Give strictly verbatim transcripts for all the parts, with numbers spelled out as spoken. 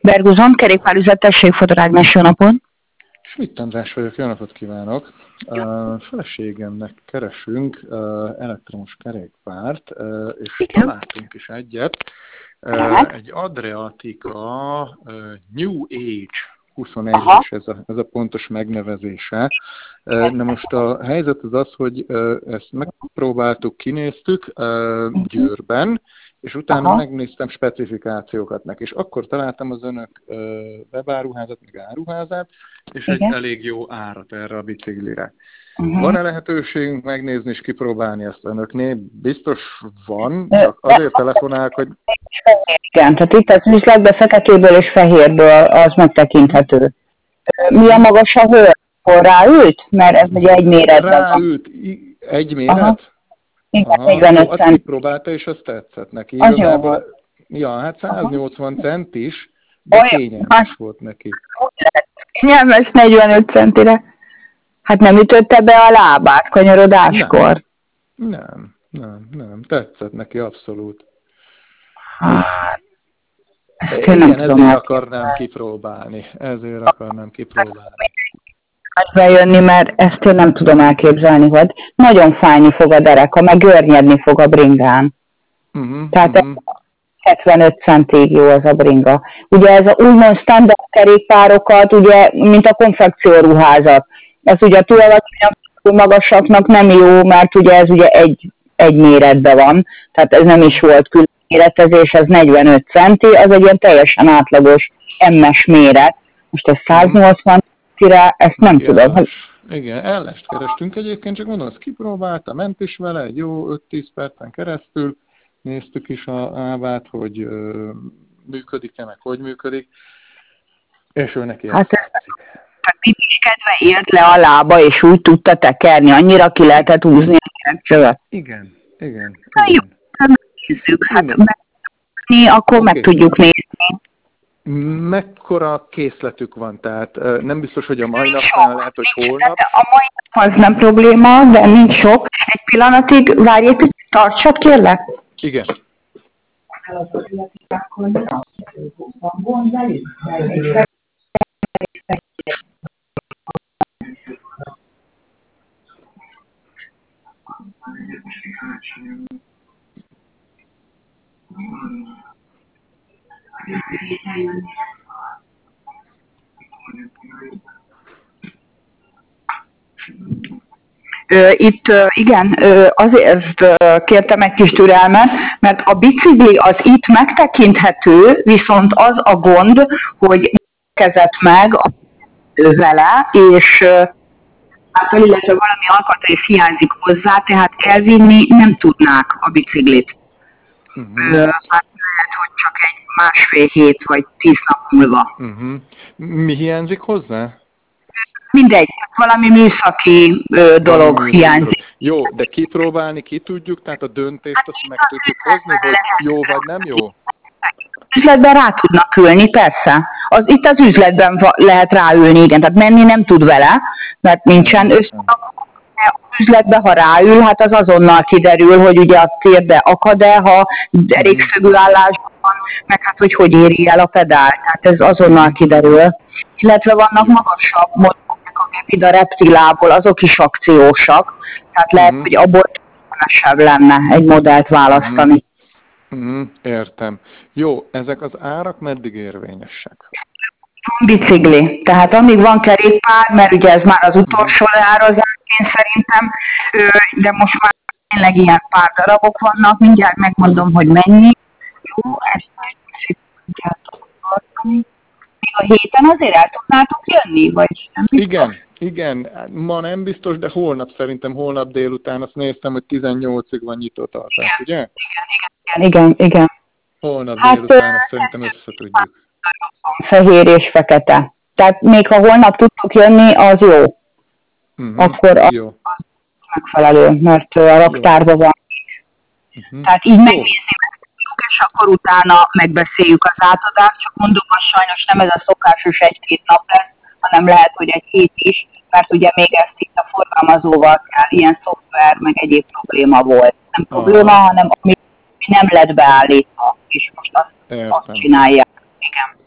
Berguzon, kerékpárüzetesség, Fodor Ágnes, jó napot! Schmidt András vagyok, jó napot kívánok! Uh, feleségemnek keresünk uh, elektromos kerékpárt, uh, és Igen. találtunk is egyet. Uh, egy Adriatica uh, New Age huszonegyes, ez a, ez a pontos megnevezése. Uh, na most a helyzet az az, hogy uh, ezt megpróbáltuk, kinéztük uh, Győrben, és utána Aha. megnéztem specifikációkat meg, és akkor találtam az önök uh, webáruházat, meg áruházát, és Igen. egy elég jó árat erre a biciklire. Uh-huh. Van-e lehetőségünk megnézni és kipróbálni ezt önöknél? Biztos van, csak azért telefonálok, hogy... Igen, tehát itt az üzletben feketéből és fehérből az megtekinthető. Mi a magas a hő? Hol ráült? Mert ez ugye egy méretben van. Ráült, egy méret? Aha. Igen, Aha, negyvenöt jó, azt cent. kipróbálta, és azt tetszett neki. Az Igazából, ja, hát száznyolcvan centis, de Olyan, kényelmes hát, volt neki. Kényelmes negyvenöt centire. Hát nem ütötte be a lábát kanyarodáskor? Nem, nem, nem, nem. Tetszett neki abszolút. Hát, ezt én Igen, ezért el. akarnám kipróbálni. Ezért akarnám kipróbálni. Bejönni, mert ezt én nem tudom elképzelni, hogy nagyon fájni fog a dereka, meg görnyedni fog a bringán. Uh-huh, Tehát uh-huh. hetvenöt centig jó az a bringa. Ugye ez a úgymond standard kerékpárokat, ugye, mint a konfekcióruházat. Ez ugye a túl alacsonyabb, túl magasaknak nem jó, mert ugye ez ugye egy, egy méretben van. Tehát ez nem is volt külön méretezés, ez negyvenöt centi, az egy ilyen teljesen átlagos em es méret. Most ez száznyolcvan centire, ezt nem Igen, tudom. Igen, ellest kerestünk egyébként, csak mondom, azt kipróbálta, ment is vele egy jó öt-tíz percen keresztül, néztük is a ávát, hogy ö, működik-e, meg hogy működik, és ő neki hát ezt tetszik. Hát pipiskedve ért le a lába, és úgy tudta tekerni, annyira ki lehetett húzni a kerekcsövet. Igen, igen. Na jó, nézzük, hát megnézni, akkor okay. meg tudjuk nézni. Mekkora készletük van? Tehát nem biztos, hogy a mai napnál lehet, hogy holnap. A mai nap az nem probléma, de nincs sok. Egy pillanatig várj egy picit, tartsad kérlek. Igen. Itt igen, azért kértem egy kis türelmet, mert a bicikli az itt megtekinthető, viszont az a gond, hogy kezett meg vele, és által, illetve valami alkatrész hiányzik hozzá, tehát elvinni nem tudnák a biciklit. Uh-huh. Hát lehet, hogy csak egy másfél hét vagy tíz nap múlva. Uh-huh. Mi hiányzik hozzá? Mindegy, valami műszaki ö, dolog valami hiányzik. Dolog. Jó, de kipróbálni ki tudjuk, tehát a döntést hát azt meg tudjuk hozni, hogy jó vagy nem jó? Üzletben rá tudnak ülni, persze. Az, itt az üzletben lehet ráülni, igen, tehát menni nem tud vele, mert nincsen összerakva. Az üzletben, ha ráül, hát az azonnal kiderül, hogy ugye a térde akad-e, ha derékszögű állásban van, meg hát, hogy hogy éri el a pedált, tehát ez azonnal kiderül. Illetve vannak magasabb motorok, amik a reptilából, azok is akciósak, tehát lehet, mm. hogy abból kevesebb lenne egy modellt választani. Mm. Mm, értem. Jó, ezek az árak meddig érvényesek? Van bicikli, tehát amíg van kerékpár, mert ugye ez már az utolsó leárazás, én szerintem, de most már tényleg ilyen pár darabok vannak, mindjárt megmondom, hogy mennyi. Jó, ezt most tudjátok tartani. Még a héten azért el tudnátok jönni, vagy nem biztos? Igen, igen, ma nem biztos, de holnap szerintem, holnap délután, azt néztem, hogy tizennyolcig van nyitó tartás, ugye? Igen, igen, igen, igen. Holnap hát, délután azt szerintem összetudjuk. Fehér és fekete. Tehát még ha holnap tudtok jönni, az jó. Uh-huh, akkor az jó. megfelelő, mert a raktárban van. Uh-huh. Tehát így megnézni, és akkor utána megbeszéljük az átadást, csak mondom, hogy sajnos nem ez a szokásos egy-két nap lesz, hanem lehet, hogy egy hét is, mert ugye még ezt itt a forgalmazóval kell, ilyen szoftver, meg egyéb probléma volt. Nem Aha. probléma, hanem ami nem lett beállítva, és most azt, azt csinálják. Igen.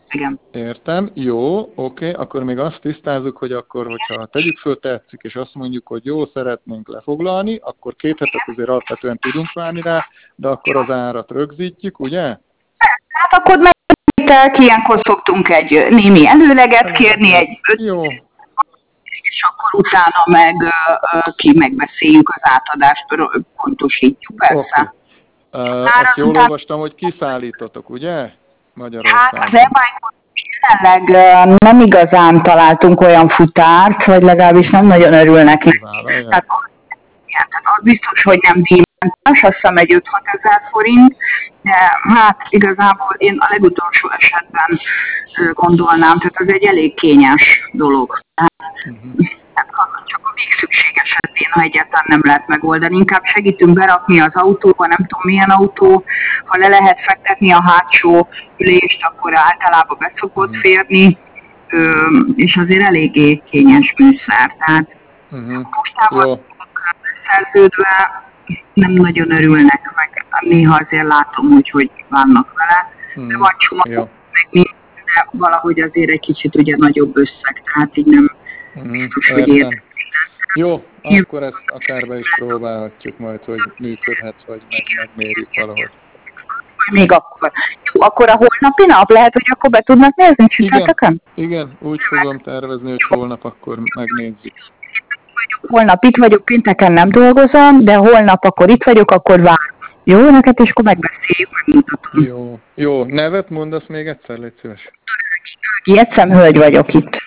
Igen. Értem, jó, oké, okay. Akkor még azt tisztázzuk, hogy akkor, hogyha tegyük föl tetszik, és azt mondjuk, hogy jó, szeretnénk lefoglalni, akkor két hetet azért alapvetően tudunk várni rá, de akkor az árat rögzítjük, ugye? Hát akkor megnéztek, ilyenkor szoktunk egy némi előleget kérni, egy öt, jó. És akkor utána meg ki megbeszéljük az átadást, pontosítjuk, persze. Okay. Uh, azt jól után... olvastam, hogy kiszállítotok, ugye? Magyarországon. Hát az e-bike jelenleg nem igazán találtunk olyan futárt, vagy legalábbis nem nagyon örül neki. Tehát, tehát az biztos, hogy nem díjmentes, azt hiszem egy öt-hat ezer forint, de hát igazából én a legutolsó esetben gondolnám, tehát az egy elég kényes dolog. Uh-huh. Tehát csak a még szükség esetén, ha egyáltalán nem lehet megoldani. Inkább segítünk berakni az autóba, nem tudom milyen autó, ha le lehet fektetni a hátsó ülést, akkor általában be szokott férni, és azért eléggé kényes műszer. Tehát uh-huh. mostában szerződve nem nagyon örülnek meg. Néha azért látom, hogy hogy vannak vele, uh-huh. de van csomag, meg minden, de valahogy azért egy kicsit ugye nagyobb összeg, tehát így nem biztos, hogy érdekel. Jó, akkor ezt akár be is próbálhatjuk majd, hogy működhet, vagy meg, megmérjük valahogy. Még akkor. Jó, akkor a holnapi nap lehet, hogy akkor be tudnak nézni csütörtökön? Igen, igen, úgy fogom tervezni, hogy holnap akkor megnézzük. Holnap itt vagyok, pénteken nem dolgozom, de holnap akkor itt vagyok, akkor várom. Jó, neked, és akkor megbeszéljük, megmutatom. Jó, jó. Nevet mondasz még egyszer, légy szíves. Ági, egyszem hölgy vagyok itt.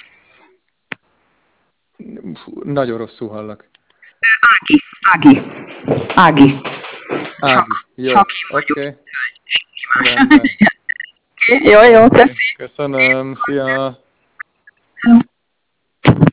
Nagyon rosszul hallak. Ági, Ági, Ági. Ági, csak, jó, oké. Okay. Jó, jó, köszi. Köszönöm, szia.